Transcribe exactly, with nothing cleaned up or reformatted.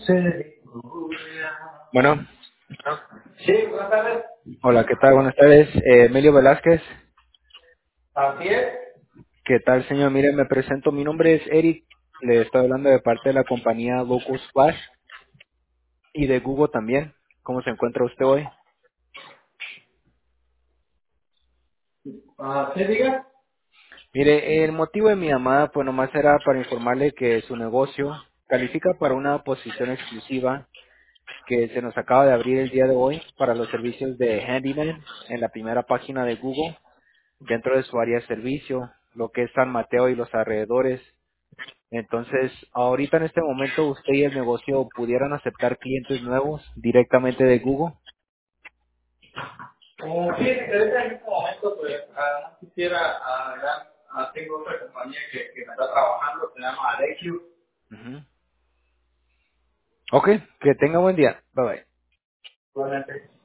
Bueno, Sí, buenas tardes. hola, ¿qué tal? Buenas tardes. Eh, Emilio Velázquez. Así es. ¿Qué tal, señor? Mire, me presento. Mi nombre es Eric. Le estoy hablando de parte de la compañía Locus Flash y de Google también. ¿Cómo se encuentra usted hoy? Ah, ¿sí diga? Mire, el motivo de mi llamada, pues nomás era para informarle que su negocio califica para una posición exclusiva que se nos acaba de abrir el día de hoy para los servicios de Handyman en la primera página de Google dentro de su área de servicio, lo que es San Mateo y los alrededores. Entonces, ahorita en este momento usted y el negocio pudieran aceptar clientes nuevos directamente de Google. Oh, sí, ahorita en este momento, pues, ah, no quisiera, ah, ya, ah, tengo otra compañía que, que me está trabajando, se llama Alexio. Ujú. Ok, que tenga buen día. Bye bye. Igualmente.